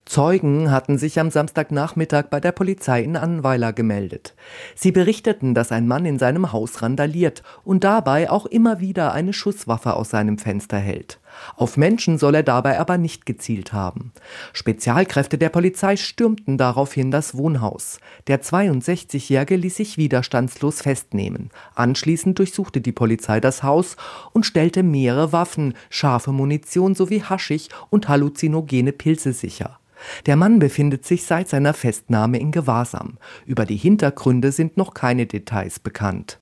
Zeugen hatten sich am Samstagnachmittag bei der Polizei in Annweiler gemeldet. Sie berichteten, dass ein Mann in seinem Haus randaliert und dabei auch immer wieder eine Schusswaffe aus seinem Fenster hält. Auf Menschen soll er dabei aber nicht gezielt haben. Spezialkräfte der Polizei stürmten daraufhin das Wohnhaus. Der 62-Jährige ließ sich widerstandslos festnehmen. Anschließend durchsuchte die Polizei das Haus und stellte mehrere Waffen, scharfe Munition sowie Haschisch und halluzinogene Pilze sicher. Der Mann befindet sich seit seiner Festnahme in Gewahrsam. Über die Hintergründe sind noch keine Details bekannt.